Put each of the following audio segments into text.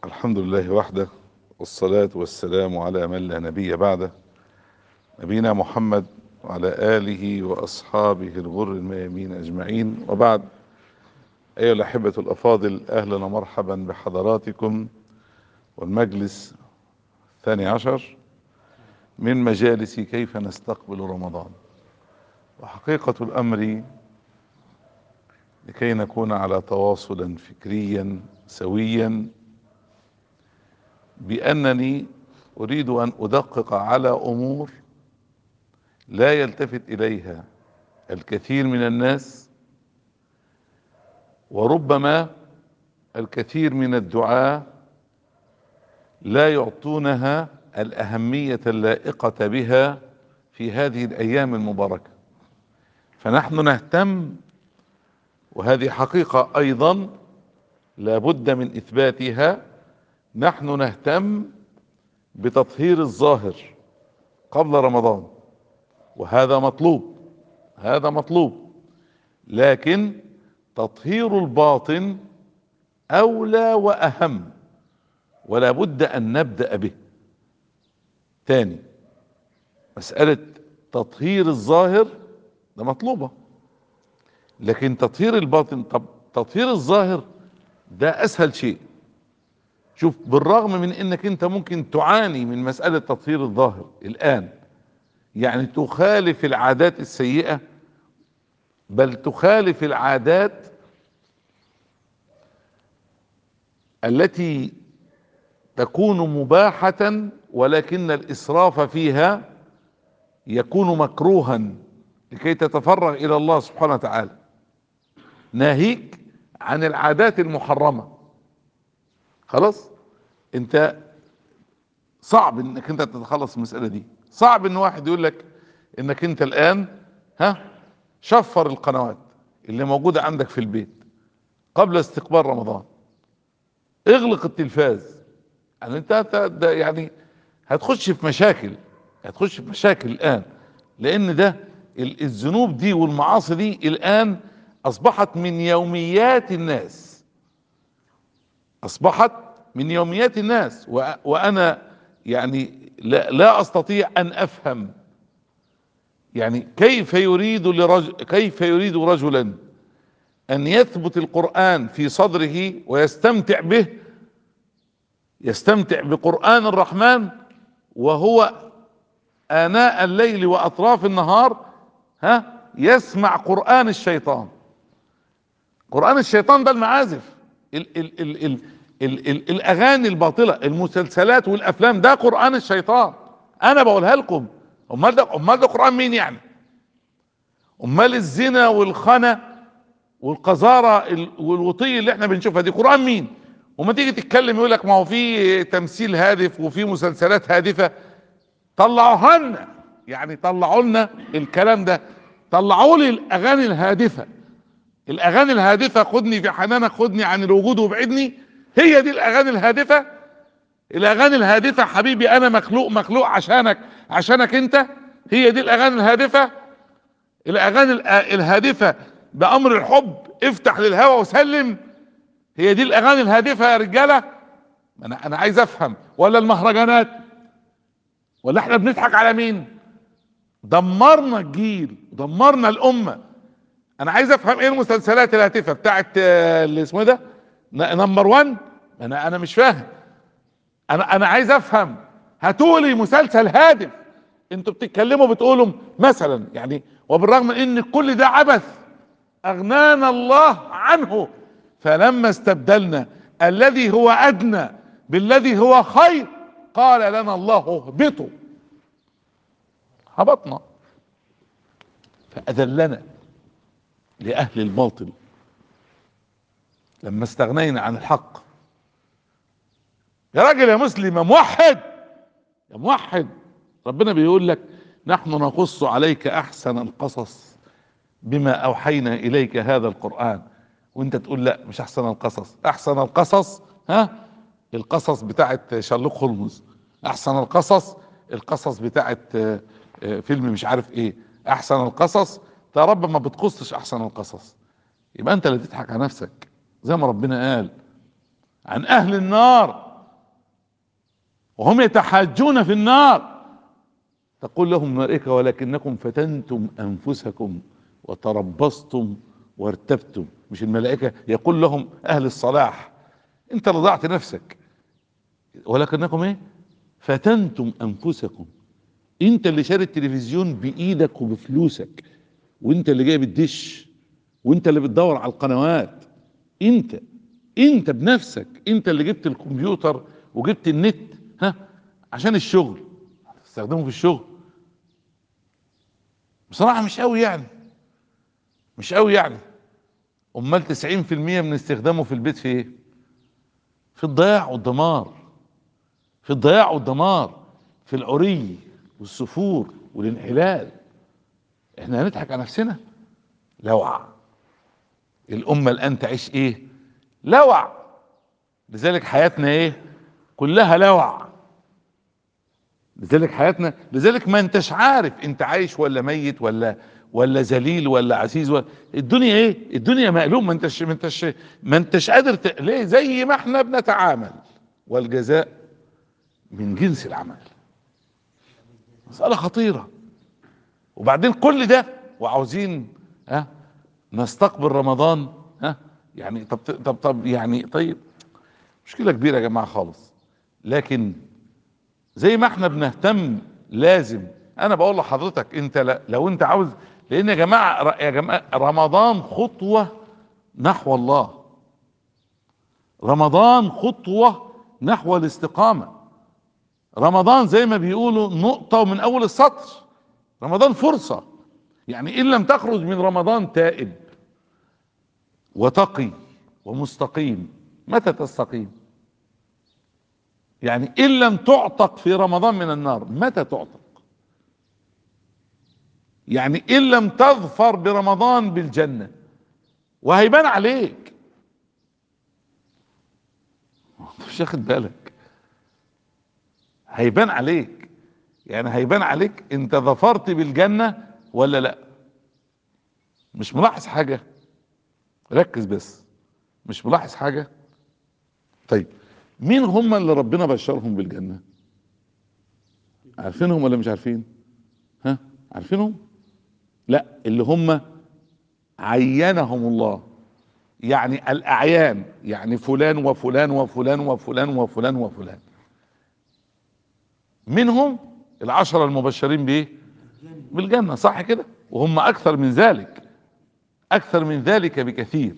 الحمد لله وحده، والصلاة والسلام على من لا نبي بعده، نبينا محمد وعلى آله وأصحابه الغر الميامين أجمعين، وبعد. أيها الأحبة الأفاضل، أهلا ومرحبا بحضراتكم والمجلس 12 من مجالس كيف نستقبل رمضان. وحقيقة الأمر لكي نكون على تواصل فكريا سويا، بأنني أريد أن أدقق على أمور لا يلتفت إليها الكثير من الناس، وربما الكثير من الدعاة لا يعطونها الأهمية اللائقة بها في هذه الأيام المباركة. فنحن نهتم، وهذه حقيقة أيضا لا بد من إثباتها، نحن نهتم بتطهير الظاهر قبل رمضان، وهذا مطلوب، هذا مطلوب، لكن تطهير الباطن أولى وأهم، ولا بد أن نبدأ به. تاني، مسألة تطهير الظاهر ده مطلوبة، لكن تطهير الباطن، طب تطهير الظاهر ده أسهل شيء. شوف، بالرغم من انك انت ممكن تعاني من مسألة تطهير الظاهر الآن، يعني تخالف العادات السيئة، بل تخالف العادات التي تكون مباحة، ولكن الإسراف فيها يكون مكروها لكي تتفرغ إلى الله سبحانه وتعالى، ناهيك عن العادات المحرمة. خلاص، انت صعب انك انت تتخلص من المسألة دي. صعب ان واحد يقول لك انك انت الآن شفر القنوات اللي موجودة عندك في البيت قبل استقبال رمضان، اغلق التلفاز. يعني ده يعني هتخش في مشاكل، هتخش في مشاكل الآن، لأن ده الذنوب دي والمعاصي دي الآن أصبحت من يوميات الناس، أصبحت من يوميات الناس. وأنا يعني لا أستطيع أن أفهم، يعني كيف يريد رجلا أن يثبت القرآن في صدره ويستمتع به، يستمتع بقرآن الرحمن، وهو آناء الليل وأطراف النهار يسمع قرآن الشيطان. قرآن الشيطان ده المعازف، ال ال ال ال ال ال الأغاني الباطلة، المسلسلات والأفلام، ده قرآن الشيطان. أنا بقولها لكم. أمال ده قرآن مين يعني؟ أمال الزنا والخنا والقذارة والوطي اللي احنا بنشوفها دي قرآن مين؟ وما تيجي تتكلم يقول لك ما هو في تمثيل هادف وفي مسلسلات هادفة. طلعوها لنا، يعني طلعوا لنا الكلام ده، طلعوا لي الاغاني الهادفة. الاغاني الهادفة، خدني في حنانك، خدني عن الوجود وابعدني، هي دي الاغاني الهادفة. الاغاني الهادفة حبيبي، انا مخلوق عشانك، عشانك انت، هي دي الاغاني الهادفة. الاغاني الهادفة بامر الحب، افتح للهوى وسلم، هي دي الاغاني الهادفة يا رجالة. انا عايز افهم، ولا المهرجانات، ولا احنا بنضحك على مين؟ دمرنا الجيل، دمرنا الامة. انا عايز افهم ايه المسلسلات الهادفة بتاعت اللي اسمه ده نمبر 1. انا مش فاهم. انا عايز افهم، هاتولي مسلسل هادف. انتوا بتتكلموا بتقولوا مثلا يعني، وبالرغم من ان كل ده عبث اغنانا الله عنه، فلما استبدلنا الذي هو ادنى بالذي هو خير قال لنا الله اهبطوا، هبطنا، فاذلنا لاهل الباطل لما استغنينا عن الحق. يا راجل يا مسلم يا موحد، يا موحد، ربنا بيقول لك نحن نقص عليك احسن القصص بما اوحينا اليك هذا القرآن، وانت تقول لا مش احسن القصص. احسن القصص القصص بتاعت شارلوك هولمز، احسن القصص القصص بتاعت فيلم مش عارف ايه، احسن القصص. يا رب ما بتقصش احسن القصص، يبقى انت اللي تضحك على نفسك. زي ما ربنا قال عن اهل النار وهم يتحاجون في النار، تقول لهم الملائكة ولكنكم فتنتم أنفسكم وتربصتم وارتبتم. مش الملائكة، يقول لهم أهل الصلاح انت رضعت نفسك، ولكنكم ايه؟ فتنتم أنفسكم. انت اللي شاري التلفزيون بإيدك وبفلوسك، وانت اللي جايب الدش، وانت اللي بتدور على القنوات، انت بنفسك، انت اللي جبت الكمبيوتر وجبت النت، ها، عشان الشغل تستخدمه في الشغل. بصراحة مش قوي يعني، مش قوي يعني. امال 90% من استخدامه في البيت في ايه؟ في الضياع والدمار، في الضياع والدمار، في العري والسفور والانحلال. احنا هنضحك على نفسنا؟ لوع. الامة الان تعيش ايه؟ لوع. لذلك حياتنا ايه؟ كلها لوع. لذلك حياتنا، لذلك ما انتش عارف انت عايش ولا ميت ولا ذليل ولا عزيز الدنيا ايه؟ الدنيا مقلوب. ما انتش قادر ليه؟ زي ما احنا بنتعامل، والجزاء من جنس العمل. مسألة خطيرة. وبعدين كل ده وعاوزين، ها، نستقبل رمضان، ها، يعني طب يعني طيب، مشكلة كبيرة يا جماعة خالص. لكن زي ما احنا بنهتم، لازم انا بقول لحضرتك انت لو انت عاوز، لان يا جماعه رمضان خطوه نحو الله، رمضان خطوه نحو الاستقامه، رمضان زي ما بيقولوا نقطه من اول السطر، رمضان فرصه. يعني ان لم تخرج من رمضان تائب وتقي ومستقيم، متى تستقيم؟ يعني ان لم تعتق في رمضان من النار، متى تعتق؟ يعني ان لم تظفر برمضان بالجنة، وهيبان عليك. انت مش واخد بالك؟ هيبان عليك، يعني هيبان عليك انت ظفرت بالجنة ولا لا. مش ملاحظ حاجة؟ ركز بس، مش ملاحظ حاجة؟ طيب، مين هم اللي ربنا بشرهم بالجنة؟ عارفينهم ولا مش عارفين؟ ها، عارفينهم؟ لا، اللي هم عينهم الله، يعني الاعيان، يعني فلان وفلان وفلان وفلان وفلان وفلان. منهم العشرة المبشرين بايه؟ بالجنة، صح كده؟ وهم اكثر من ذلك، اكثر من ذلك بكثير.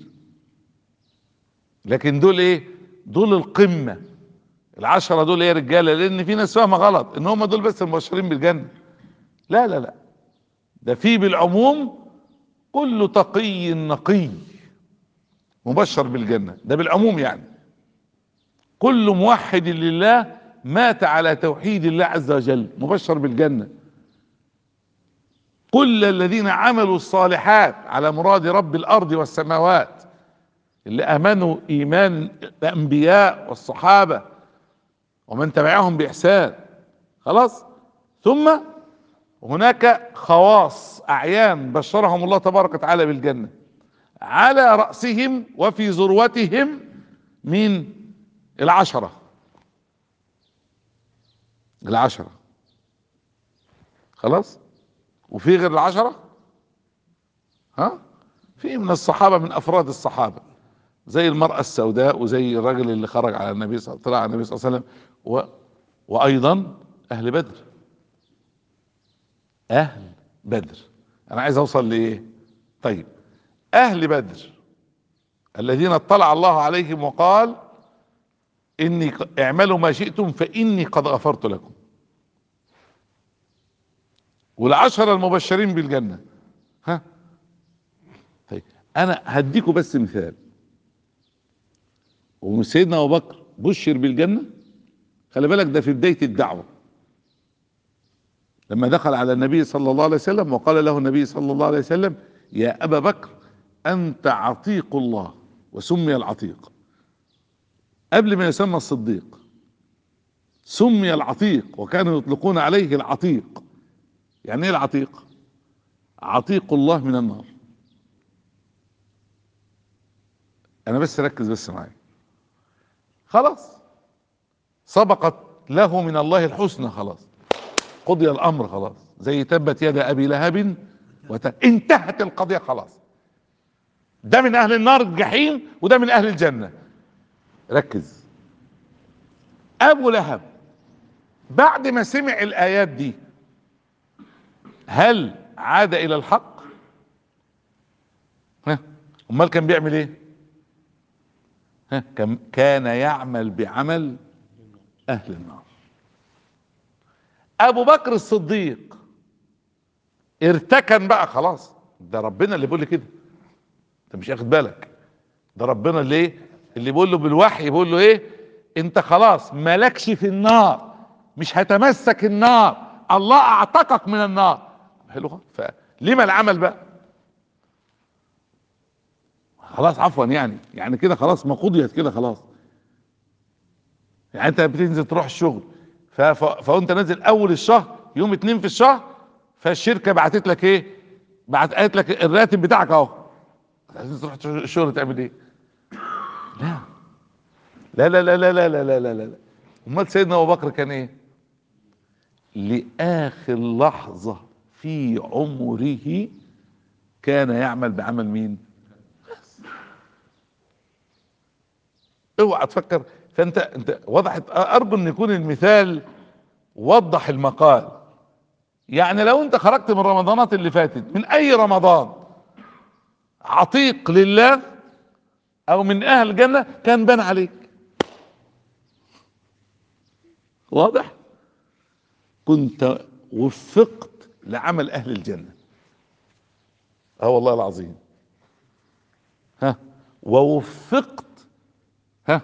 لكن دول ايه؟ دول القمة. العشرة دول ايه يا رجالة؟ لان في ناس فاهمة غلط ان هم دول بس المبشرين بالجنة. لا لا لا، ده في بالعموم كل تقي نقي مبشر بالجنة، ده بالعموم يعني. كل موحد لله مات على توحيد الله عز وجل مبشر بالجنة. كل الذين عملوا الصالحات على مراد رب الارض والسماوات، اللي امنوا ايمان الانبياء والصحابة ومن تبعهم باحسان، خلاص. ثم هناك خواص اعيان بشرهم الله تبارك وتعالى بالجنة، على رأسهم وفي ذروتهم من العشرة. العشرة، خلاص. وفي غير العشرة، ها، في من الصحابة، من افراد الصحابة، زي المرأة السوداء، وزي الرجل اللي خرج على النبي طلع على النبي صلى الله عليه وسلم، وايضا اهل بدر. اهل بدر، انا عايز اوصل لايه؟ طيب، اهل بدر الذين اطلع الله عليهم وقال اني اعملوا ما شئتم فاني قد غفرت لكم، والعشرة المبشرين بالجنة، ها. طيب، انا هديكم بس مثال. وسيدنا ابو بكر بشر بالجنة، خلي بالك ده في بداية الدعوة، لما دخل على النبي صلى الله عليه وسلم وقال له النبي صلى الله عليه وسلم: يا ابا بكر انت عتيق الله. وسمي العتيق قبل ما يسمى الصديق، سمي العتيق، وكانوا يطلقون عليه العتيق. يعني ايه العتيق؟ عتيق الله من النار. انا بس ركز بس معايا. خلاص، سبقت له من الله الحسنى، خلاص قضي الامر، خلاص زي تبت يد ابي لهب انتهت القضية خلاص. ده من اهل النار الجحيم وده من اهل الجنة. ركز، ابو لهب بعد ما سمع الايات دي هل عاد الى الحق؟ ها، امال كان بيعمل ايه؟ ها، كان يعمل بعمل اهل النار. ابو بكر الصديق ارتكن بقى خلاص، ده ربنا اللي بيقول لي كده، انت مش واخد بالك؟ ده ربنا اللي بيقول له بالوحي، بيقول له ايه؟ انت خلاص مالكش في النار، مش هتمسك النار، الله اعتقك من النار. حلو، فلما العمل بقى؟ خلاص عفوا، يعني كده خلاص، ما قضيت كده خلاص. يعني انت بتنزل تروح الشغل، فانت نازل اول الشهر يوم 2 في الشهر، فالشركه بعتت لك ايه؟ قالت لك الراتب بتاعك اهو، عايز تروح الشغل تعمل ايه؟ لا لا لا لا لا لا لا لا لا لا. امال سيدنا ابو بكر كان ايه؟ لاخر لحظه في عمره كان يعمل بعمل مين؟ اوعى تفكر. فانت وضحت، ارجو ان يكون المثال وضح المقال. يعني لو انت خرجت من رمضانات اللي فاتت، من اي رمضان، عتيق لله او من اهل الجنة، كان بان عليك. واضح؟ كنت وفقت لعمل اهل الجنة. اه والله العظيم. ها، ووفقت، ها،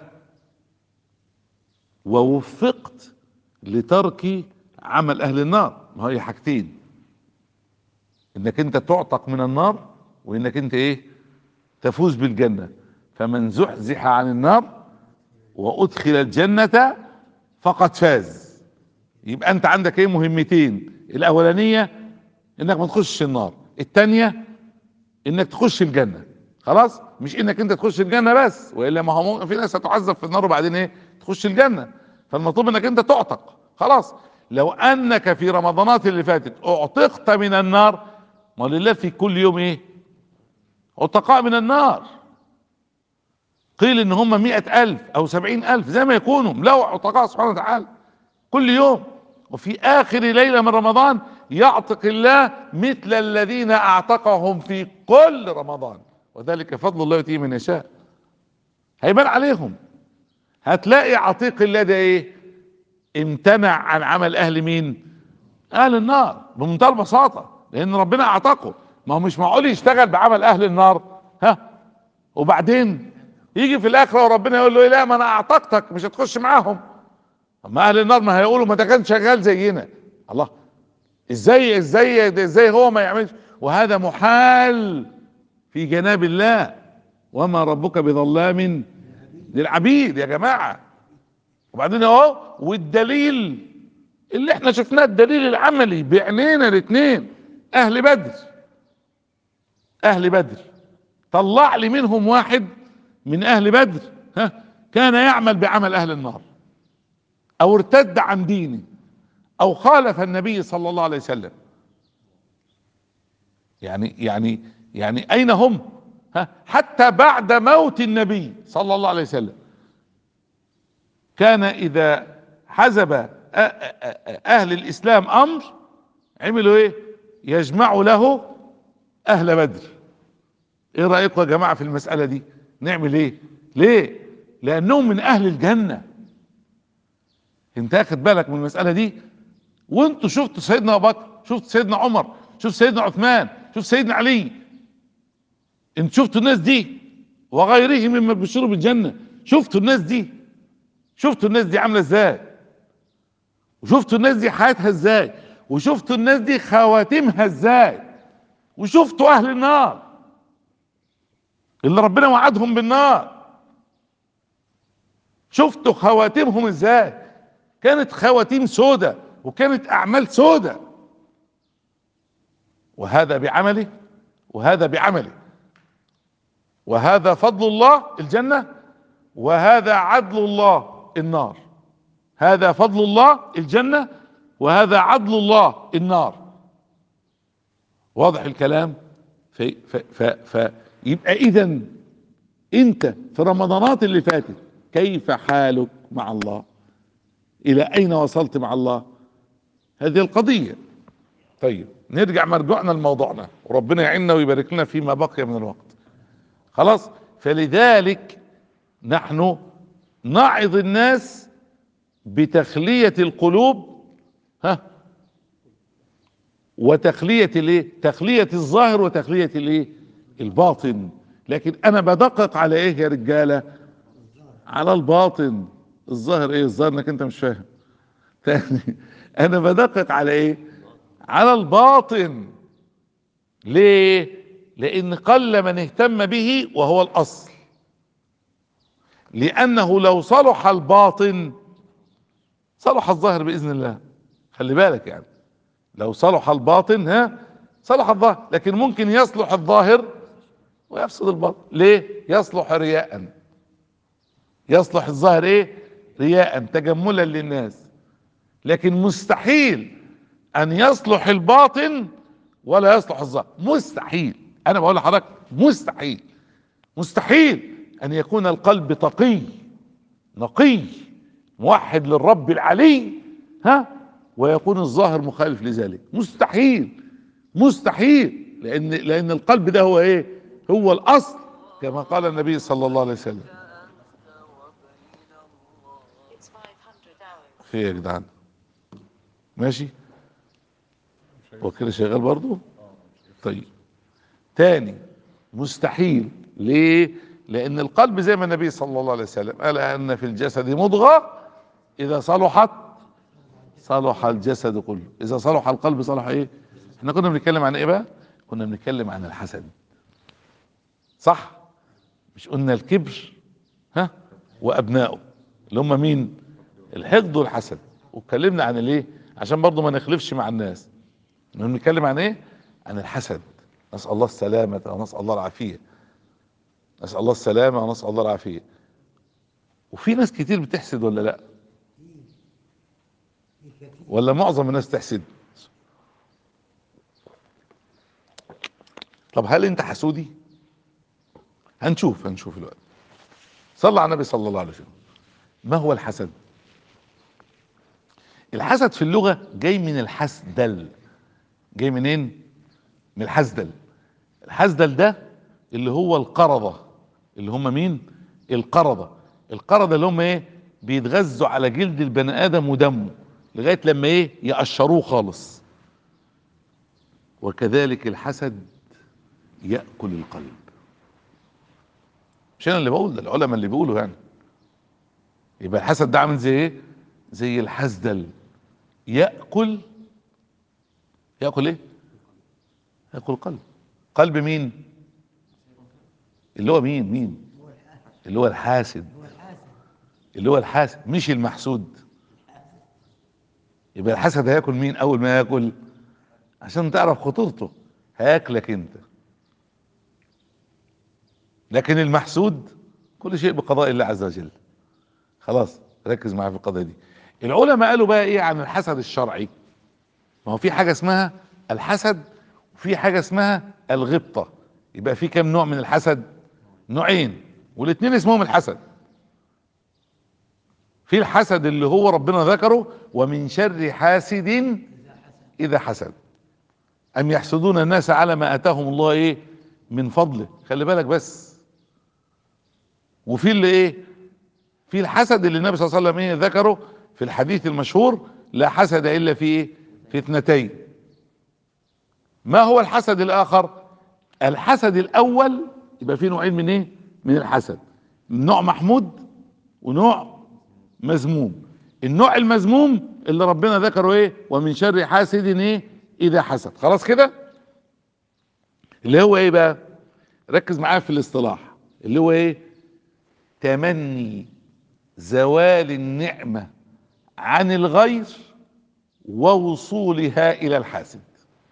ووفقت لترك عمل اهل النار. ما هي حاجتين، انك انت تعتق من النار، وانك انت ايه؟ تفوز بالجنة. فمن زحزح عن النار وادخل الجنة فقد فاز. يبقى انت عندك ايه؟ مهمتين. الاولانية انك ما تخشش النار، التانية انك تخش الجنة. خلاص، مش انك انت تخش الجنة بس، والا ما هو في ناس هتعذب في النار وبعدين ايه؟ تخش الجنة. فالمطلوب انك انت تعتق خلاص. لو انك في رمضانات اللي فاتت اعتقت من النار، ما لله في كل يوم ايه؟ عتقاء من النار. قيل ان هم 100,000 او 70,000 زي ما يكونوا، لو عتقاء سبحانه وتعالى كل يوم. وفي اخر ليلة من رمضان يعتق الله مثل الذين اعتقهم في كل رمضان، وذلك فضل الله يؤتيه من يشاء. هيبان عليهم، هتلاقي عتيق الله ده ايه؟ امتنع عن عمل اهل مين؟ اهل النار، بمنتهى البساطة، لان ربنا اعتقه. ما هو مش معقول يشتغل بعمل اهل النار، ها، وبعدين يجي في الاخرة وربنا يقول له ايه؟ لا، ما انا اعتقتك، مش هتخش معاهم. اما اهل النار ما هيقولوا ما ده كان شغال زينا. الله، ازاي هو ما يعملش؟ وهذا محال في جناب الله، وما ربك بظلام للعبيد يا جماعة. وبعدين اهو، والدليل اللي احنا شفناه، الدليل العملي بعينينا الاثنين، اهل بدر. اهل بدر طلع لي منهم واحد من اهل بدر، ها، كان يعمل بعمل اهل النار، او ارتد عن دينه، او خالف النبي صلى الله عليه وسلم. يعني اين هم؟ ها، حتى بعد موت النبي صلى الله عليه وسلم كان اذا حزب اهل الاسلام امر، عملوا ايه؟ يجمعوا له اهل بدر. ايه رأيكم يا جماعة في المسألة دي؟ نعمل ايه؟ ليه؟ لانهم من اهل الجنة. انت اخد بالك من المسألة دي؟ وانتوا شفتوا سيدنا ابو بكر، شفت سيدنا عمر، شفت سيدنا عثمان، شفت سيدنا علي، انتوا شفتوا الناس دي وغيرهم مما بشروا بالجنة. شفتوا الناس دي، شفتوا الناس دي عاملة ازاي، وشفتوا الناس دي حياتها ازاي، وشفتوا الناس دي خواتمها ازاي، وشفتوا اهل النار اللي ربنا وعدهم بالنار، شفتوا خواتمهم ازاي. كانت خواتيم سودة، وكانت اعمال سودة. وهذا بعمله، وهذا بعمله، وهذا فضل الله الجنة، وهذا عدل الله النار. هذا فضل الله الجنة، وهذا عدل الله النار. واضح الكلام؟ يبقى اذا انت في رمضانات اللي فاتت كيف حالك مع الله؟ الى اين وصلت مع الله؟ هذه القضية. طيب نرجع مرجوعنا لموضوعنا، وربنا يعيننا ويبارك لنا فيما بقي من الوقت. خلاص، فلذلك نحن نعظ الناس بتخلية القلوب، وتخلية الايه؟ تخلية الظاهر وتخلية الايه؟ الباطن. لكن انا بدقق على ايه يا رجالة؟ على الباطن. الظاهر ايه؟ الظاهر انك انت مش فاهم. تاني، انا بدقق على ايه؟ على الباطن. ليه؟ لان قل من اهتم به وهو الاصل. لانه لو صلح الباطن صلح الظاهر باذن الله. خلي بالك يعني، لو صلح الباطن صلح الظاهر. لكن ممكن يصلح الظاهر ويفسد الباطن. ليه؟ يصلح رياء. يصلح الظاهر ايه؟ رياء، تجملا للناس. لكن مستحيل ان يصلح الباطن ولا يصلح الظاهر. مستحيل. انا بقول لحضرتك مستحيل. مستحيل ان يكون القلب تقي نقي موحد للرب العلي ويكون الظاهر مخالف لذلك. مستحيل. مستحيل. لان القلب ده هو ايه؟ هو الاصل، كما قال النبي صلى الله عليه وسلم. خير يا جدعان؟ ماشي. هو كده شغال برضو؟ طيب. تاني، مستحيل. ليه؟ لان القلب زي ما النبي صلى الله عليه وسلم قال ان في الجسد مضغة اذا صلحت صلح الجسد كله. اذا صلح القلب صلح ايه؟ احنا كنا بنتكلم عن ايه بقى؟ كنا بنتكلم عن الحسد، صح؟ مش قلنا الكبر وابنائه اللي هم مين؟ الحقد والحسد. واتكلمنا عن الايه؟ عشان برضو ما نخلفش مع الناس. بنتكلم عن ايه؟ عن الحسد. نسأل الله السلامة ونسأل الله العافية. نسأل الله السلامة ونسأل الله العافية. وفي ناس كتير بتحسد ولا لا؟ ولا معظم الناس تحسد؟ طب هل انت حسودي؟ هنشوف الوقت. صلى على النبي صلى الله عليه وسلم. ما هو الحسد؟ الحسد في اللغة جاي من الحسدل. جاي منين؟ من الحسدل. الحسدل ده اللي هو القرضة. اللي هم مين؟ القرضة. القرضة اللي هم ايه؟ بيتغذوا على جلد البني ادم ودمه لغاية لما ايه؟ يقشروه خالص. وكذلك الحسد يأكل القلب. مش انا اللي بقول، ده العلماء اللي بيقولوا يعني. يبقى الحسد ده عامل زي ايه؟ زي الحسدل. يأكل ايه؟ يأكل قلب. قلب مين؟ اللي هو مين؟ اللي هو الحاسد. اللي هو الحاسد مش المحسود. يبقى الحسد هياكل مين اول ما ياكل؟ عشان تعرف خطورته، هياكلك انت. لكن المحسود كل شيء بقضاء الله عز وجل. خلاص، ركز معايا في القضية دي. العلماء قالوا بقى ايه عن الحسد الشرعي؟ ما هو في حاجة اسمها الحسد وفي حاجة اسمها الغبطة. يبقى في كم نوع من الحسد؟ نوعين، والاتنين اسمهم الحسد. في الحسد اللي هو ربنا ذكره: ومن شر حاسد اذا حسد، ام يحسدون الناس على ما اتاهم الله ايه من فضله. خلي بالك بس. وفي اللي ايه؟ في الحسد اللي النبي صلى الله عليه وسلم ايه ذكره في الحديث المشهور: لا حسد الا في ايه؟ في اثنتين. ما هو الحسد الاخر؟ الحسد الاول يبقى فيه نوعين من ايه؟ من الحسد: نوع محمود ونوع مذموم. النوع المذموم اللي ربنا ذكره ايه؟ ومن شر حاسد ايه؟ اذا حسد. خلاص كده؟ اللي هو ايه بقى؟ ركز معايا في الاصطلاح. اللي هو ايه؟ تمني زوال النعمة عن الغير ووصولها الى الحاسد.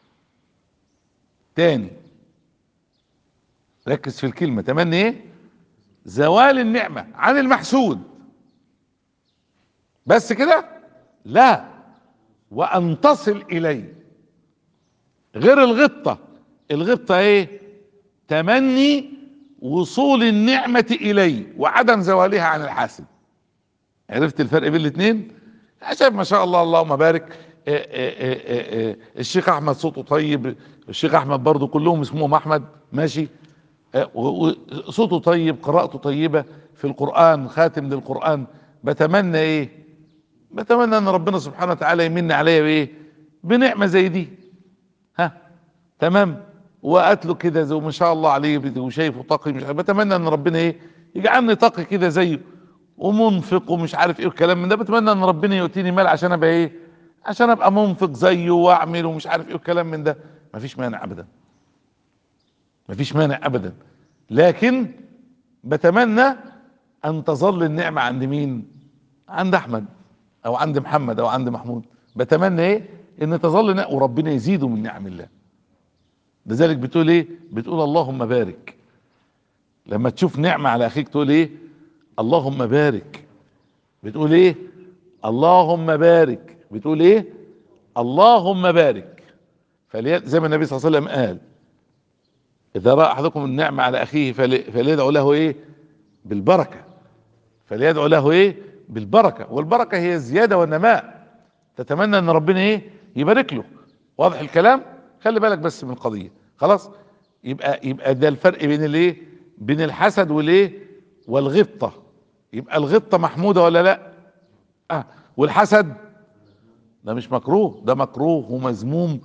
تاني، ركز في الكلمة. تمني ايه؟ زوال النعمة عن المحسود بس كده؟ لا، وان تصل اليه. غير الغبطة. الغبطة ايه؟ تمني وصول النعمة اليه وعدم زوالها عن الحاسد. عرفت الفرق بين الاثنين؟ شايف ما شاء الله اللهم بارك. الشيخ احمد صوته طيب، الشيخ احمد برضو كلهم اسمهم احمد، ماشي. صوته طيب، قراءته طيبة في القرآن، خاتم للقرآن. بتمنى ايه؟ بتمنى ان ربنا سبحانه وتعالى يمن عليا بايه؟ بنعمة زي دي. ها، تمام. وقتله كده زي ما شاء الله عليه وشايفه تقي، مش عارف، بتمنى ان ربنا ايه؟ يجعلني تقي كده زيه ومنفق ومش عارف ايه والكلام من ده. بتمنى ان ربنا يؤتيني مال عشان ابقى ايه؟ عشان ابقى منفق زيه واعمل ومش عارف ايه والكلام من ده. مفيش مانع ابدا، مفيش مانع ابدا. لكن بتمنى ان تظل النعمة عند مين؟ عند احمد او عند محمد او عند محمود. بتمنى ايه؟ ان تظل نعمة وربنا يزيده من نعم الله. لذلك بتقول ايه؟ بتقول اللهم بارك. لما تشوف نعمة على اخيك تقول ايه؟ اللهم بارك. بتقول ايه؟ اللهم بارك. بتقول ايه؟ اللهم بارك. زي ما النبي صلى الله عليه وسلم قال: اذا راى احدكم النعمة على اخيه فليدعو له ايه؟ بالبركة. فليدعو له ايه؟ بالبركة. والبركة هي الزيادة والنماء. تتمنى ان ربنا ايه؟ يبارك له. واضح الكلام؟ خلي بالك بس من القضية. خلاص؟ يبقى ده الفرق بين الايه؟ بين الحسد والايه؟ والغبطة. يبقى الغبطة محمودة ولا لا؟ والحسد ده مش مكروه، ده مكروه ومذموم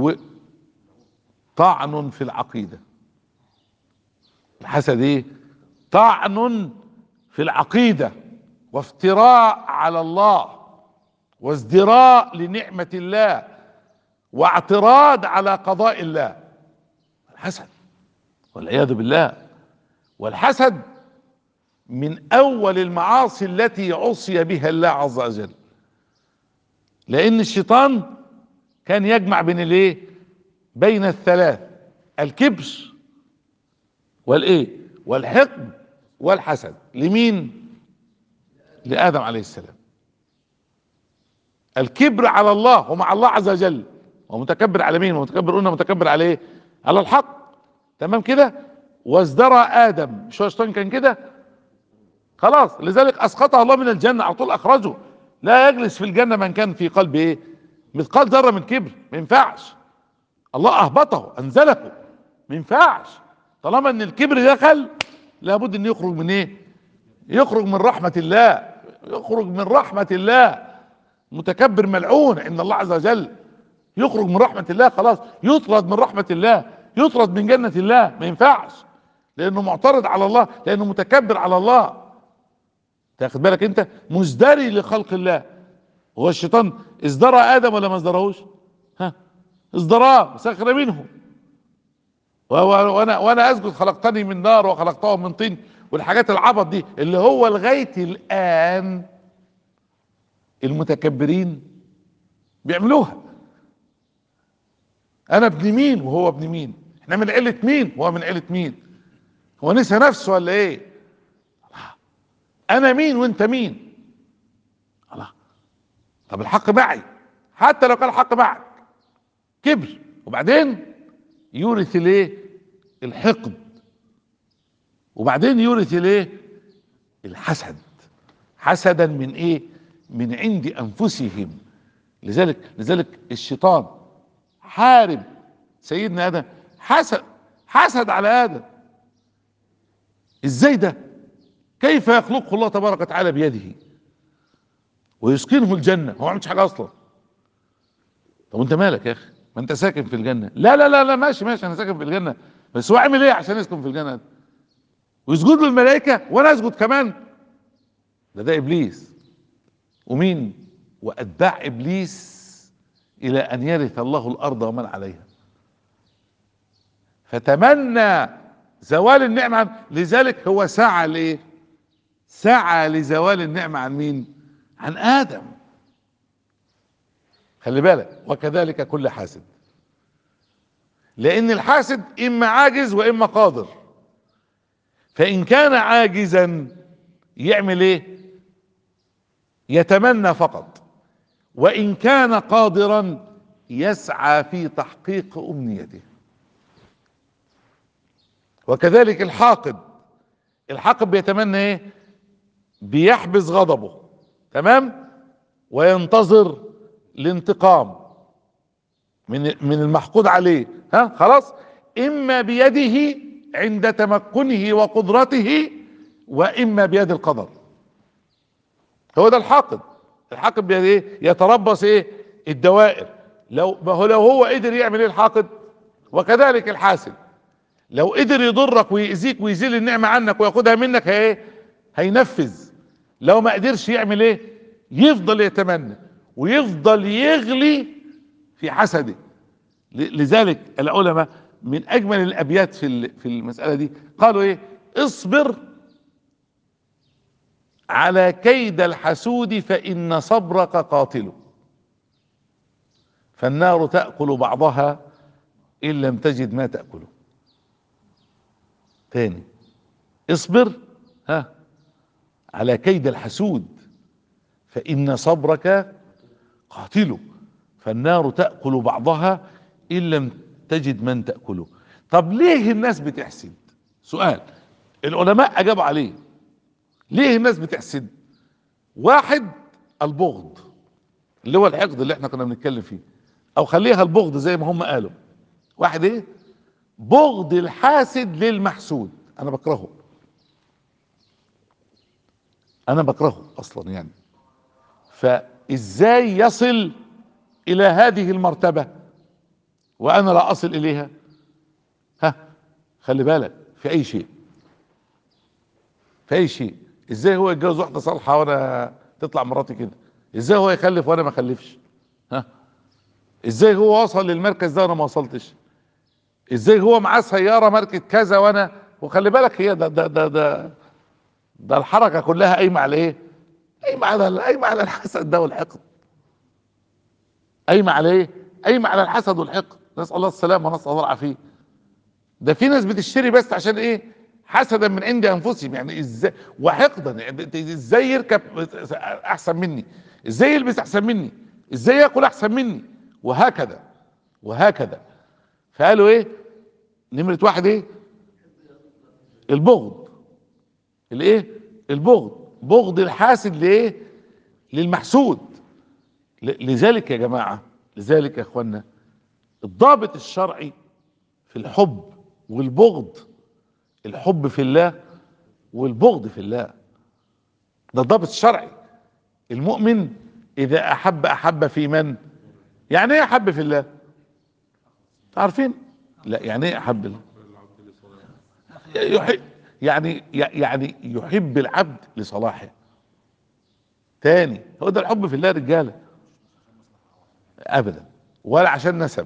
وطعن في العقيدة. الحسد ايه؟ طعن في العقيدة، وافتراء على الله، وازدراء لنعمة الله، واعتراض على قضاء الله. الحسد والعياذ بالله. والحسد من اول المعاصي التي عصي بها الله عز وجل، لان الشيطان كان يجمع بين الايه؟ بين الثلاث: الكبر والايه؟ والحقد والحسد. لمين؟ لآدم عليه السلام. الكبر على الله ومع الله عز وجل. ومتكبر على مين؟ ومتكبر، قلنا متكبر على ايه؟ على الحق. تمام كده. وازدرى آدم، مش هو الشيطان كان كده؟ خلاص، لذلك اسقطه الله من الجنة على طول، اخرجه. لا يجلس في الجنة من كان في قلبه ايه؟ مثقال ذرة من كبر. ما ينفعش. الله اهبطه، انزله. ما ينفعش. طالما ان الكبر دخل، لابد ان يخرج من ايه؟ يخرج من رحمة الله. يخرج من رحمة الله. متكبر ملعون عند الله عز وجل. يخرج من رحمة الله، خلاص يطرد من رحمة الله، يطرد من جنة الله. ما ينفعش، لانه معترض على الله، لانه متكبر على الله. تاخد بالك؟ انت مزدري لخلق الله. هو الشيطان ازدرى ادم ولا ما ازدراهوش؟ ها، ازدراه، سخر منه. وانا اسجد خلقتني من نار وخلقته من طين، والحاجات العبط دي اللي هو لغايه الان المتكبرين بيعملوها. انا ابن مين وهو ابن مين؟ احنا من عيله مين وهو من عيله مين؟ هو نسى نفسه ولا ايه؟ انا مين وانت مين؟ الله. طب الحق معي، حتى لو كان الحق معك. كبر. وبعدين يورث الايه؟ الحقد. وبعدين يورث الايه؟ الحسد. حسدا من ايه؟ من عند انفسهم. لذلك الشيطان حارب سيدنا ادم. حسد على ادم. ازاي ده؟ كيف يخلقه الله تبارك وتعالى بيده ويسكنه الجنة؟ هو ما عملش حاجة اصلا. طب انت مالك يا اخي؟ ما انت ساكن في الجنة. لا لا لا لا، ماشي ماشي، انا ساكن في الجنة، بس هو عمل ايه عشان يسكن في الجنة؟ ويسجد للملائكة وانا اسجد كمان؟ ده ابليس. ومين؟ واتباع ابليس الى ان يرث الله الارض ومن عليها. فتمنى زوال النعمة لذلك هو سعى لايه؟ سعى لزوال النعمة عن مين؟ عن ادم. خلي بالك. وكذلك كل حاسد، لان الحاسد اما عاجز واما قادر. فان كان عاجزا يعمل ايه؟ يتمنى فقط، وإن كان قادرا يسعى في تحقيق أمنيته. وكذلك الحاقد، الحاقد بيتمنى ايه؟ بيحبس غضبه، تمام، وينتظر الانتقام من المحقود عليه، ها خلاص، اما بيده عند تمكنه وقدرته، واما بيد القدر. هو ده الحاقد. الحاقد بيد ايه؟ يتربص ايه؟ الدوائر. لو هو قدر يعمل ايه الحاقد؟ وكذلك الحاسد، لو قدر يضرك ويأذيك ويزيل النعمة عنك وياخدها منك، هينفذ. لو ما قدرش يعمل ايه؟ يفضل يتمنى ويفضل يغلي في حسده. لذلك العلماء من اجمل الابيات في المسألة دي قالوا ايه؟ اصبر على كيد الحسود فإن صبرك قاتله، فالنار تأكل بعضها إن لم تجد ما تأكله. تاني، اصبر على كيد الحسود فإن صبرك قاتله، فالنار تأكل بعضها إن لم تجد من تأكله. طب ليه الناس بتحسد؟ سؤال العلماء أجابوا عليه. ليه الناس بتحسد؟ واحد، البغض، اللي هو الحقد اللي احنا كنا بنتكلم فيه، او خليها البغض زي ما هم قالوا. واحد ايه؟ بغض الحاسد للمحسود. انا بكرهه، انا بكرهه اصلا يعني. فازاي يصل الى هذه المرتبة وانا لا اصل اليها؟ خلي بالك في اي شيء، في اي شيء. ازاي هو يتجوز واحدة صالحة وانا تطلع مراتي كده؟ ازاي هو يخلف وانا ما اخلفش؟ ازاي هو وصل للمركز ده وانا ما وصلتش؟ ازاي هو معاه سيارة ماركة كذا وانا؟ وخلي بالك هي ده الحركة كلها قايمة على ايه؟ قايمة على الحسد ده والحقد. قايمة على ايه؟ قايمة على الحسد والحقد. نسأل الله السلامة ونسأل الله العافية. ده في ناس بتشتري بس عشان ايه؟ حسدا من عند انفسهم. يعني ازاي؟ وحقدا، يعني ازاي يركب احسن مني؟ ازاي يلبس احسن مني؟ ازاي ياكل احسن مني؟ وهكذا وهكذا. فقالوا ايه؟ نمرة واحد ايه؟ البغض. الايه؟ البغض، بغض الحاسد لايه؟ للمحسود. لذلك يا جماعة، لذلك يا اخوانا، الضابط الشرعي في الحب والبغض، الحب في الله والبغض في الله، ده الضابط الشرعي. المؤمن اذا احب في من؟ يعني ايه احب في الله؟ عارفين؟ لا، يعني ايه احب الله؟ يحب، يعني يحب العبد لصلاحه. تاني، هو ده الحب في الله يا رجاله. ابدا، ولا عشان نسب،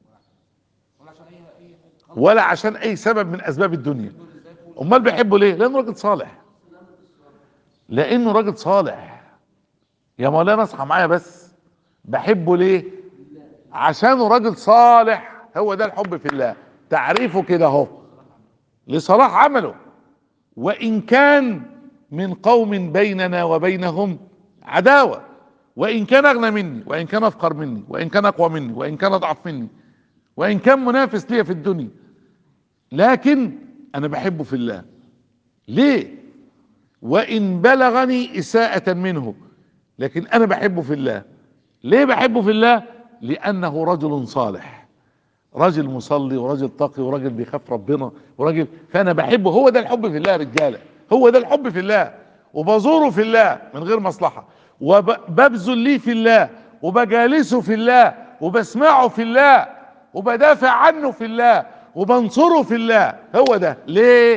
ولا عشان اي سبب من اسباب الدنيا. امال بيحبه ليه؟ لانه راجل صالح. لانه راجل صالح. يا مولانا اصحى معايا بس. بحبه ليه؟ عشانه راجل صالح. هو ده الحب في الله، تعريفه كده اهو، لصلاح عمله. وان كان من قوم بيننا وبينهم عداوة، وان كان اغنى مني، وان كان افقر مني، وان كان اقوى مني، وان كان اضعف مني، وان كان منافس ليا في الدنيا، لكن انا بحبه في الله. ليه؟ وان بلغني اساءة منه، لكن انا بحبه في الله. ليه بحبه في الله؟ لانه رجل صالح، راجل مصلي وراجل تقي وراجل بيخاف ربنا وراجل، فانا بحبه. هو ده الحب في الله يا رجاله. هو ده الحب في الله. وبزوره في الله من غير مصلحة، وببذل ليه في الله، وبجالسه في الله، وبسمعه في الله، وبدافع عنه في الله، وبنصره في الله. هو ده. ليه؟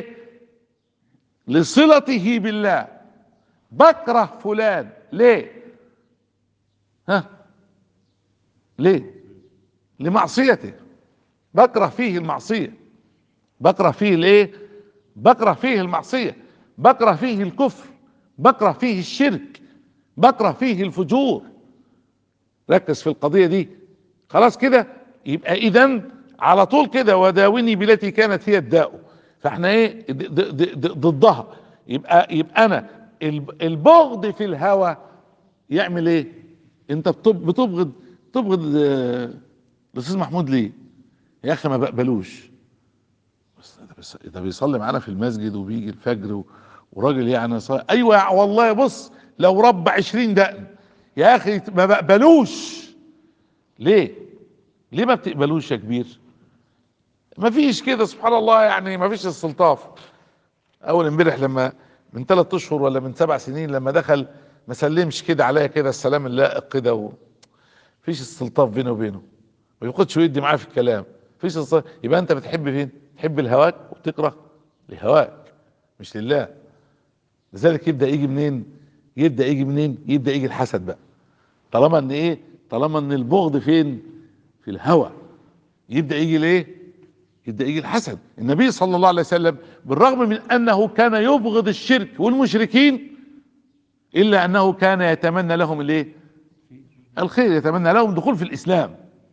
لصلته بالله. بكره فلان ليه؟ ليه؟ لمعصيته. بكره فيه المعصية. بكره فيه الايه؟ بكره فيه المعصية. بكره فيه الكفر. بكره فيه الشرك. بكره فيه الفجور. ركز في القضية دي. خلاص كده؟ يبقى اذا على طول كده، وداوني بالتي كانت هي الداء. فاحنا ايه؟ ضدها. يبقى انا البغض في الهوى يعمل ايه؟ انت بتبغض الاستاذ محمود ليه؟ يا اخي ما بقبلوش، بس ده بيصلي معانا في المسجد وبيجي الفجر وراجل يعني ايوه والله بص لو رب 20 دقن يا اخي ما بقبلوش. ليه؟ ليه ما بتقبلوش يا كبير؟ ما فيش كده سبحان الله، يعني ما فيش السلطاف. اول امبارح لما من 3 اشهر ولا من 7 سنين لما دخل ما سلمش كده عليا كده السلام اللائق كده، فيش استلطاف بينه وبينه، ما ياخدش ويدي معاه في الكلام، فيش استلطاف. يبقى انت بتحب فين؟ تحب لهواك وبتكره لهواك مش لله. لذلك يبدا يجي منين؟ يبدا يجي الحسد بقى. طالما ان ايه؟ طالما ان البغض فين؟ في الهوى. يبدا يجي الايه؟ يبدا يجي الحسد. النبي صلى الله عليه وسلم بالرغم من انه كان يبغض الشرك والمشركين الا انه كان يتمنى لهم الايه؟ الخير، يتمنى لهم دخول في الاسلام،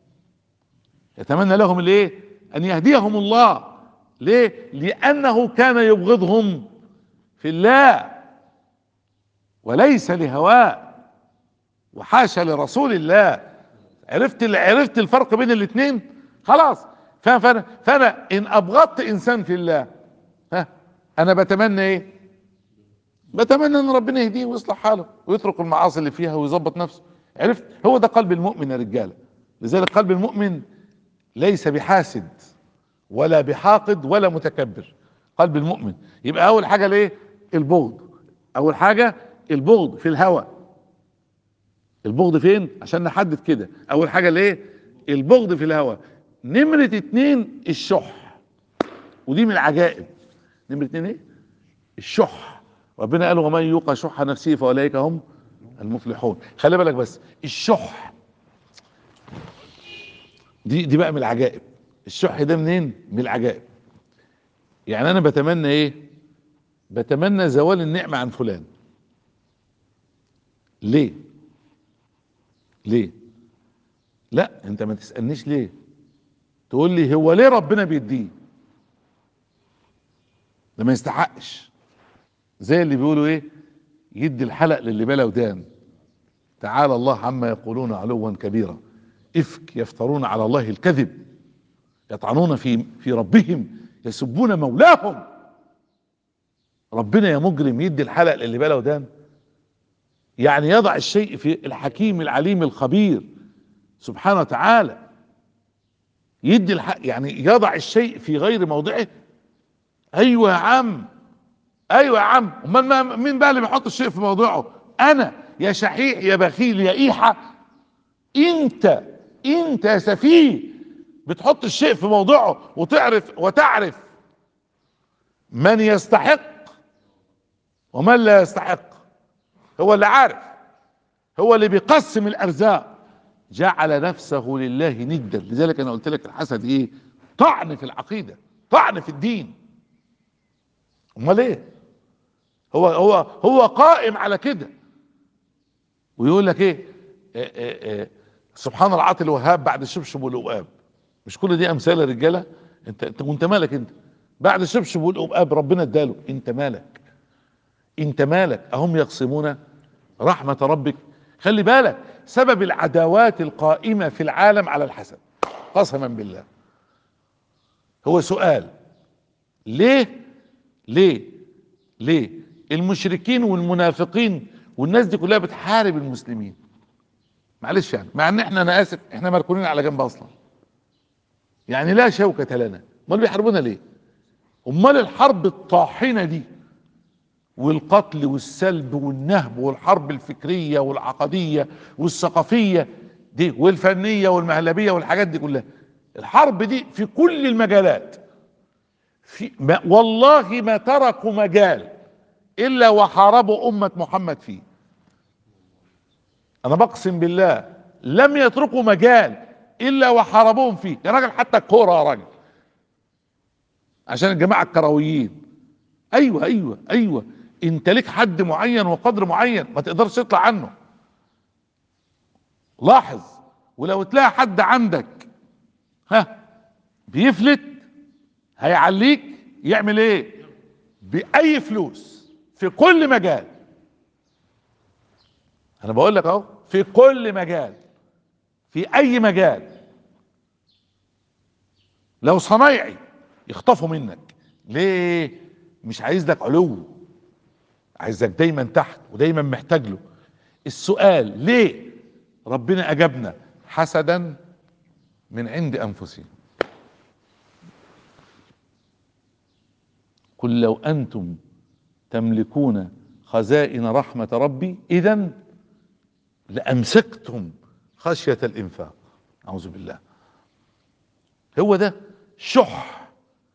يتمنى لهم الايه؟ ان يهديهم الله. ليه؟ لانه كان يبغضهم في الله وليس لهواه، وحاشا لرسول الله. عرفت الفرق بين الاثنين؟ خلاص. فانا ان ابغضت انسان في الله، ها، انا بتمنى ايه؟ بتمنى ان ربنا يهديه ويصلح حاله ويترك المعاصي اللي فيها ويظبط نفسه. عرفت؟ هو ده قلب المؤمن يا رجاله. لذلك قلب المؤمن ليس بحاسد ولا بحاقد ولا متكبر. قلب المؤمن يبقى اول حاجه ليه؟ البغض. اول حاجه البغض في الهوى. البغض فين؟ عشان نحدد كده. اول حاجه ليه؟ البغض في الهوى. نمرة 2 الشح، ودي من العجائب. نمرة 2 ايه؟ الشح. ربنا قال ومن يوق شح نفسه فاولئك هم المفلحون. خلي بالك بس الشح دي بقى من العجائب. الشح ده منين؟ من العجائب. يعني انا بتمنى ايه؟ بتمنى زوال النعمة عن فلان. ليه؟ ليه؟ لا انت ما تسألنيش ليه، تقول لي هو ليه ربنا بيديه؟ ده ما يستحقش. زي اللي بيقولوا ايه؟ يدي الحلق للي بلا ودان. تعالى الله عما يقولون علوا كبيرا، افك يفترون على الله الكذب، يطعنون في ربهم، يسبون مولاهم. ربنا يا مجرم يدي الحلق للي بلا ودان؟ يعني يضع الشيء في الحكيم العليم الخبير سبحانه وتعالى. يدي يعني يضع الشيء في غير موضعه. ايوه يا عم، ايوه يا عم. امال مين بقى اللي بيحط الشيء في موضعه؟ انا يا شحيح يا بخيل يا ايحة. انت يا سفيه بتحط الشيء في موضعه وتعرف من يستحق ومن لا يستحق. هو اللي عارف، هو اللي بيقسم الارزاق. جعل نفسه لله ندا. لذلك انا قلت لك الحسد ايه؟ طعن في العقيدة، طعن في الدين. امال ايه؟ هو قائم على كده. ويقول لك ايه؟ سبحان العاطي الوهاب بعد الشبشب والأبقاب. مش كل دي امثال يا رجاله؟ وانت مالك انت؟ بعد الشبشب والأبقاب ربنا اداله، انت مالك؟ انت مالك؟ اهم يقسمون رحمة ربك. خلي بالك سبب العداوات القائمة في العالم على الحسد، قسما بالله. هو سؤال ليه؟ ليه؟ ليه المشركين والمنافقين والناس دي كلها بتحارب المسلمين؟ معلش يعني، مع ان انا اسف احنا مركونين على جنب اصلا، يعني لا شوكة لنا. امال بيحاربونا ليه؟ امال الحرب الطاحنة دي والقتل والسلب والنهب والحرب الفكرية والعقدية والثقافية دي والفنية والمهلبية والحاجات دي كلها، الحرب دي في كل المجالات. والله ما تركوا مجال الا وحاربوا امة محمد فيه. انا بقسم بالله لم يتركوا مجال الا وحاربوهم فيه. يا راجل حتى الكورة يا راجل عشان الجماعة الكرويين. ايوه ايوه ايوه، انت ليك حد معين وقدر معين ما تقدرش تطلع عنه. لاحظ، ولو تلاقي حد عندك بيفلت هيعليك يعمل ايه؟ باي فلوس في كل مجال انا بقول لك اهو، في كل مجال، في اي مجال، لو صنايعي يخطفوا منك. ليه؟ مش عايز لك علو، عايزك دايما تحت ودايما محتاج له. السؤال ليه ربنا اجابنا؟ حسدا من عند انفسهم. قل لو انتم تملكون خزائن رحمة ربي اذا لامسكتم خشية الانفاق. اعوذ بالله. هو ده الشح.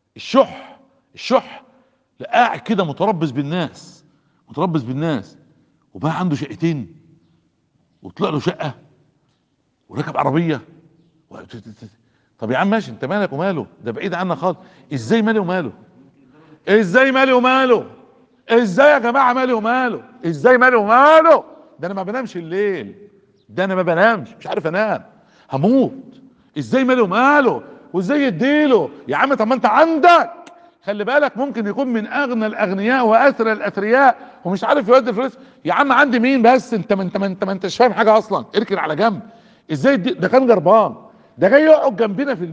الشح لا، قاعد كده متربص بالناس، متربص بالناس، وبقى عنده شقتين، وطلع له شقة، وركب عربية طب يا عم ماشي، انت مالك وماله؟ ده بعيد عنك خالص. ازاي مالي وماله؟ ازاي مالي وماله؟ ازاي يا جماعة مالي وماله؟ ازاي مالي وماله؟ ده انا ما بنامش الليل، ده انا ما بنامش، مش عارف انام، هموت. ازاي مالي وماله؟ وازاي يديله يا عم؟ طب ما انت عندك، خلي بالك، ممكن يكون من اغنى الاغنياء واثرى الاثرياء ومش عارف يودي الفلوس. يا عم عندي مين بس؟ انت ما انتش فاهم حاجه اصلا، اركن على جنب. ازاي ده كان جربان، ده جاي يقعد جنبنا في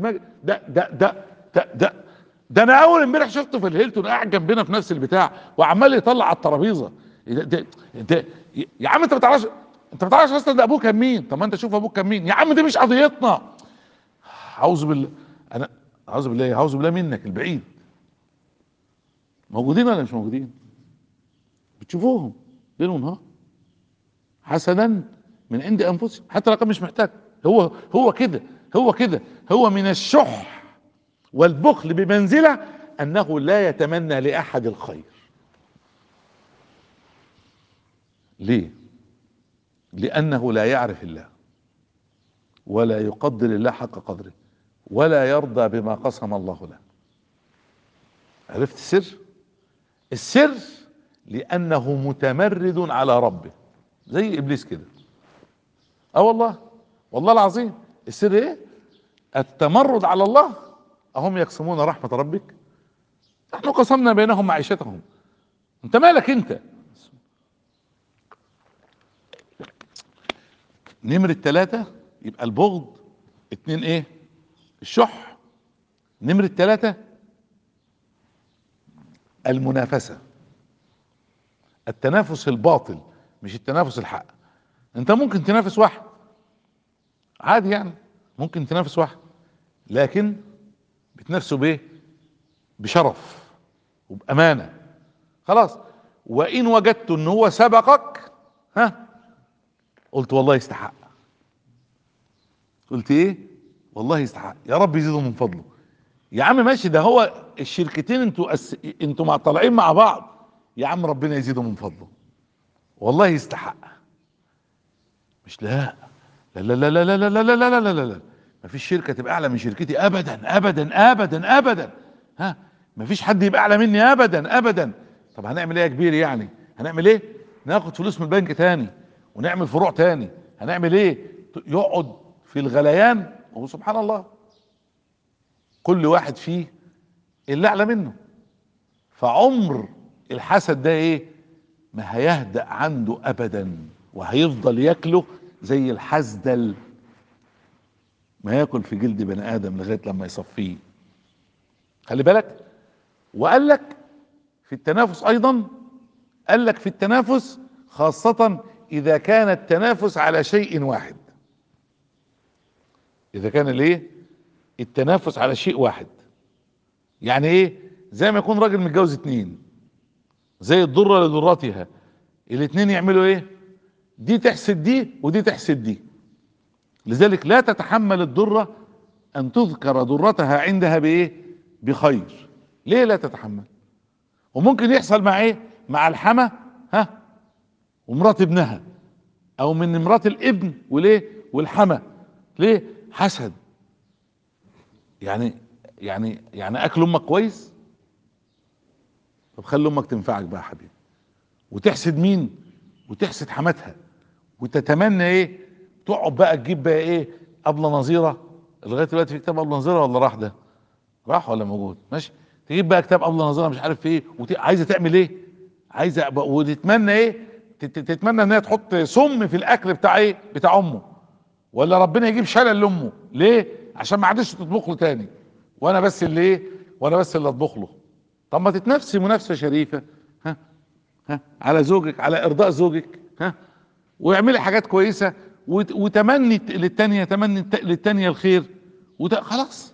ده انا اول امبارح شفته في الهيلتون قاعد جنبنا في نفس البتاع وعمال يطلع على الترابيزه. ده, ده, ده يا عم انت ما تعرفش اصلا ده ابوه كان مين؟ طب ما انت شوف ابوك كان مين يا عم، دي مش قضيتنا. اعوذ بالله. انا اعوذ بالله منك البعيد. موجودين ولا مش موجودين؟ بتشوفوهم ليل ونهار، حسدا من عند انفسهم، حتى لو كان مش محتاج. هو كده، هو من الشح والبخل بمنزلة انه لا يتمنى لاحد الخير. ليه؟ لانه لا يعرف الله، ولا يقدر الله حق قدره، ولا يرضى بما قسم الله له. عرفت السر؟ السر لانه متمرد على ربه، زي ابليس كده. اه والله العظيم. السر ايه؟ التمرد على الله. اهم يقسمون رحمة ربك، نحن قسمنا بينهم معيشتهم. انت مالك انت؟ نمرة 3 يبقى البغض. 2 ايه؟ الشح. نمرة 3 المنافسة، التنافس الباطل مش التنافس الحق. انت ممكن تنافس واحد عادي يعني، ممكن تنافس واحد، لكن بتنافسه بايه؟ بشرف وبامانه. خلاص. وان وجدت ان هو سبقك، ها، قلت والله يستحق. قلت ايه؟ والله يستحق، يا رب يزيده من فضله. يا عم ماشي، ده هو الشركتين انتوا مع طالعين مع بعض، يا عم ربنا يزيده من فضله، والله يستحق. مش لا لا لا لا لا لا لا لا لا لا لا لا لا. مفيش شركة تبقى اعلى من شركتي ابدا ابدا ابدا ابدا. ها، مفيش حد يبقى اعلى مني ابدا ابدا. طب هنعمل ايه يا كبير يعني؟ هنعمل ايه؟ ناخد فلوس من البنك تاني ونعمل فروع تاني. هنعمل ايه؟ يقعد في الغليان، وهو سبحان الله كل واحد فيه اللي اعلى منه. فعمر الحسد ده ايه؟ ما هيهدأ عنده ابدا، وهيفضل ياكله زي الحزدل ما ياكل في جلد بني ادم لغايه لما يصفيه. خلي بالك. وقال لك في التنافس ايضا، قال لك في التنافس خاصة اذا كان التنافس على شيء واحد. اذا كان الايه؟ التنافس على شيء واحد. يعني ايه؟ زي ما يكون راجل متجوز 2، زي الضرة لضرتها، الاتنين يعملوا ايه؟ دي تحسد دي ودي تحسد دي. لذلك لا تتحمل الضرة ان تذكر ضرتها عندها بايه؟ بخير. ليه لا تتحمل؟ وممكن يحصل مع ايه؟ مع الحما، ها، ومرات ابنها، او من مرات الابن وليه؟ والحما. ليه؟ حسد. يعني يعني اكل امك كويس؟ طب خلي امك تنفعك بقى يا حبيبي. وتحسد مين؟ وتحسد حماتها، وتتمنى ايه؟ تقعد بقى تجيب بقى ايه؟ ابله نظيره. لغايه دلوقتي في كتاب ابله نظيره ولا راح ده؟ راح ولا موجود؟ ماشي. تجيب بقى كتاب ابله نظيره مش عارف ايه، عايزه تعمل ايه؟ عايزه وتتمنى ايه؟ تتمنى ان هي تحط سم في الاكل بتاع ايه، بتاع امه، ولا ربنا يجيب شلل لامه. ليه؟ عشان ما عادش تطبخ له تاني، وانا بس اللي ايه، وانا بس اللي اطبخ له. طب ما تتنافسي منافسه شريفه، ها، ها، على زوجك، على ارضاء زوجك، ها، واعملي حاجات كويسه، وتمني للتانيه، تمني للتانيه الخير، خلاص،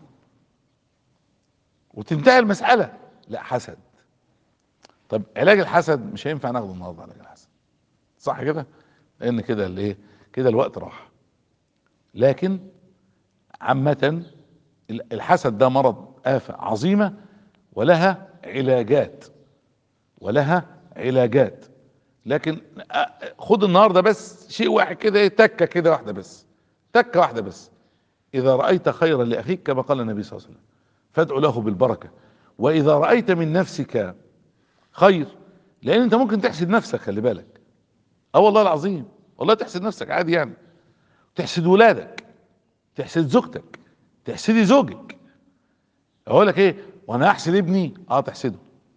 وتنتهي المساله. لا، حسد. طب علاج الحسد مش هينفع ناخده النهارده، علاج الحسد، صح كده؟ لان كده الايه، كده الوقت راح. لكن عامة الحسد ده مرض، آفة عظيمة، ولها علاجات، ولها علاجات. لكن خد النهارده بس شيء واحد كده، تكه كده واحده بس، تكه واحده بس. اذا رايت خيرا لاخيك كما قال النبي صلى الله عليه وسلم فادعو له بالبركه. واذا رايت من نفسك خير، لان انت ممكن تحسد نفسك، خلي بالك. اه والله العظيم، والله تحسد نفسك عادي يعني، تحسد ولادك، تحسد زوجتك، تحسدي زوجك. اقول لك ايه، وانا احسد ابني؟ اه تحسده،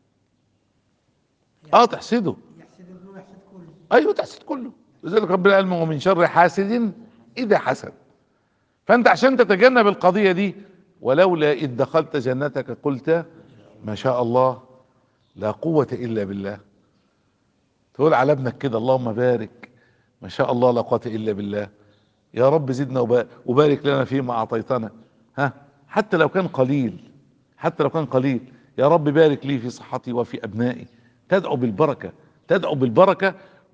اه تحسده، يحسد ابنه ويحسد كله. ايوه تحسد كله. لذلك ربنا قال ومن شر حاسد اذا حسد. فانت عشان تتجنب القضية دي، ولولا اذ دخلت جنتك قلت ما شاء الله لا قوة الا بالله. تقول على ابنك كده اللهم بارك، ما شاء الله لا قوة الا بالله، يا رب زدنا وبارك لنا فيما اعطيتنا. ها، حتى لو كان قليل، حتى لو كان قليل، يا رب بارك لي في صحتي وفي ابنائي. تدعو بالبركة، تدعو بالبركة،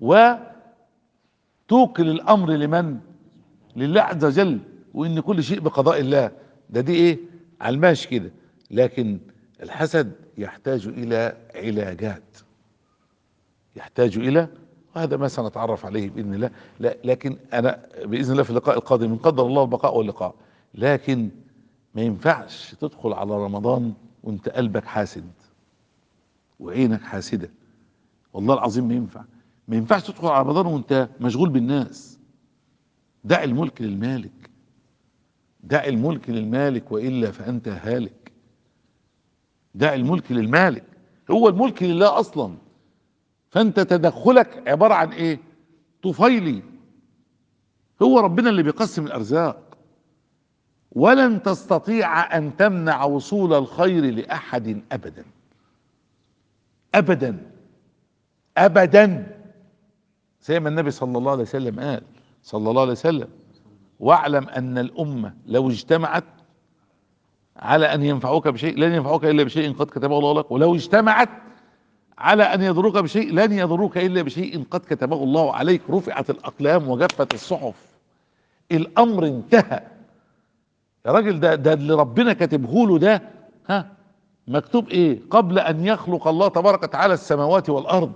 وتوكل الامر لمن؟ لله عز وجل. وان كل شيء بقضاء الله. دي ايه، على الماشي كده. لكن الحسد يحتاج الى علاجات، يحتاج الى، وهذا ما سنتعرف عليه باذن الله. لا، لكن انا باذن الله في اللقاء القادم ان قدر الله البقاء واللقاء. لكن ما ينفعش تدخل على رمضان وانت قلبك حاسد وعينك حاسده، والله العظيم ما ينفع. ما ينفعش تدخل على رمضان وانت مشغول بالناس. دع الملك للمالك، دع الملك للمالك والا فانت هالك. دع الملك للمالك، هو الملك لله اصلا. فانت تدخلك عبارة عن ايه؟ طفيلي. هو ربنا اللي بيقسم الارزاق، ولن تستطيع ان تمنع وصول الخير لاحد ابدا، ابدا، ابدا. زي ما النبي صلى الله عليه وسلم قال، صلى الله عليه وسلم: واعلم ان الامة لو اجتمعت على ان ينفعوك بشيء لن ينفعوك الا بشيء قد كتبه الله لك، ولو اجتمعت على ان يضروك بشيء لن يضروك الا بشيء قد كتبه الله عليك. رفعت الاقلام وجفت الصحف، الامر انتهى يا راجل. ده اللي ربنا كاتبه له ده، ها، مكتوب ايه قبل ان يخلق الله تبارك وتعالى السماوات والارض.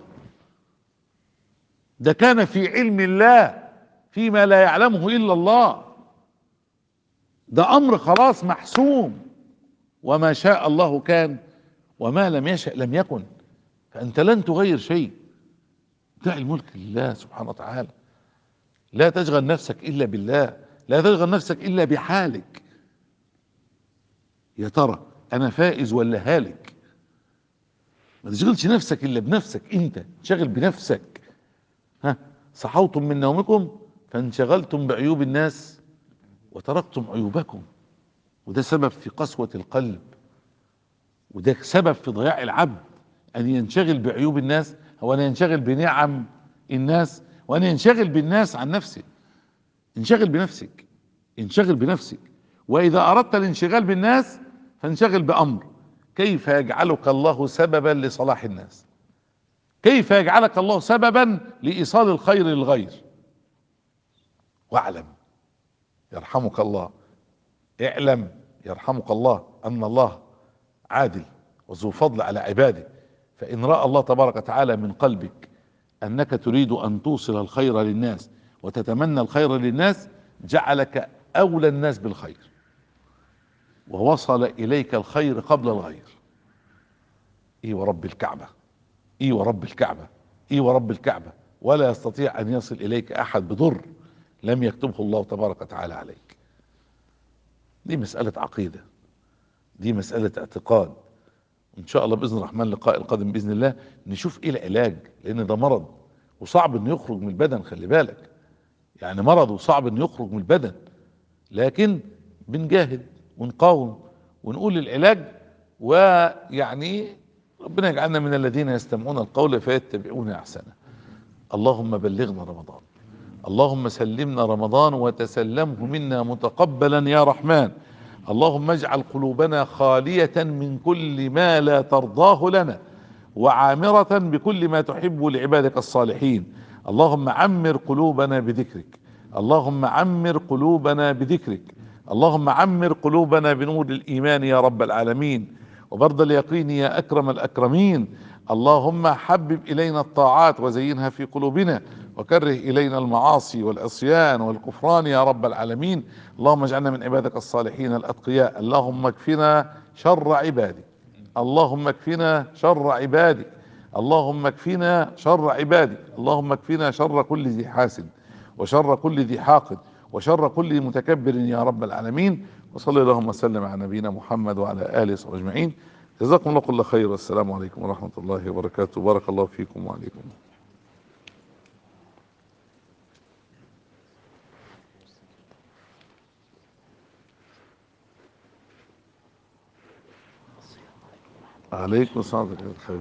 ده كان في علم الله فيما لا يعلمه الا الله. ده امر خلاص محسوم. وما شاء الله كان، وما لم يشأ لم يكن. فانت لن تغير شيء. دع الملك لله سبحانه وتعالى. لا تشغل نفسك الا بالله، لا تشغل نفسك الا بحالك. يا ترى انا فائز ولا هالك؟ ما تشغلش نفسك الا بنفسك، انت شغل بنفسك. ها، صحوتم من نومكم فانشغلتم بعيوب الناس وتركتم عيوبكم. وده سبب في قسوة القلب، وده سبب في ضياع العبد، ان ينشغل بعيوب الناس، هو ان ينشغل بنعم الناس، وان ينشغل بالناس عن نفسه. انشغل بنفسك، انشغل بنفسك. واذا اردت الانشغال بالناس فانشغل بامر: كيف يجعلك الله سببا لصلاح الناس، كيف يجعلك الله سببا لايصال الخير للغير. واعلم يرحمك الله، اعلم يرحمك الله ان الله عادل وذو فضل على عباده. فان راى الله تبارك وتعالى من قلبك انك تريد ان توصل الخير للناس وتتمنى الخير للناس، جعلك اولى الناس بالخير، ووصل اليك الخير قبل الغير. ايه ورب الكعبة، ايه ورب الكعبة، ايه ورب الكعبة، ولا يستطيع ان يصل اليك احد بضر لم يكتبه الله تبارك وتعالى عليك. دي مسألة عقيدة، دي مسألة اعتقاد. ان شاء الله باذن الرحمن اللقاء القادم باذن الله نشوف ايه العلاج، لان ده مرض وصعب انه يخرج من البدن، خلي بالك، يعني مرض وصعب انه يخرج من البدن، لكن بنجاهد ونقاوم ونقول العلاج. ويعني ربنا يجعلنا من الذين يستمعون القول فيتبعون احسنه. اللهم بلغنا رمضان، اللهم سلمنا رمضان وتسلمه منا متقبلا يا رحمن. اللهم اجعل قلوبنا خالية من كل ما لا ترضاه لنا، وعامرة بكل ما تحب لعبادك الصالحين. اللهم عمر قلوبنا بذكرك، اللهم عمر قلوبنا بذكرك، اللهم عمر قلوبنا بنور الإيمان يا رب العالمين، وبرد اليقين يا أكرم الأكرمين. اللهم حبب إلينا الطاعات وزينها في قلوبنا، وكره إلينا المعاصي والعصيان والكفران يا رب العالمين. اللهم اجعلنا من عبادك الصالحين الأتقياء. اللهم اكفنا شر عبادك، اللهم اكفنا شر عبادك، اللهم اكفنا شر عبادك، اللهم اكفنا شر كل ذي حاسد، وشر كل ذي حاقد، وشر كل متكبر يا رب العالمين. وصلى اللهم وسلم على نبينا محمد وعلى اله وصحبه اجمعين. جزاكم الله كل خير، والسلام عليكم ورحمة الله وبركاته. بارك الله فيكم وعليكم. عليكم السلام ورحمة الله.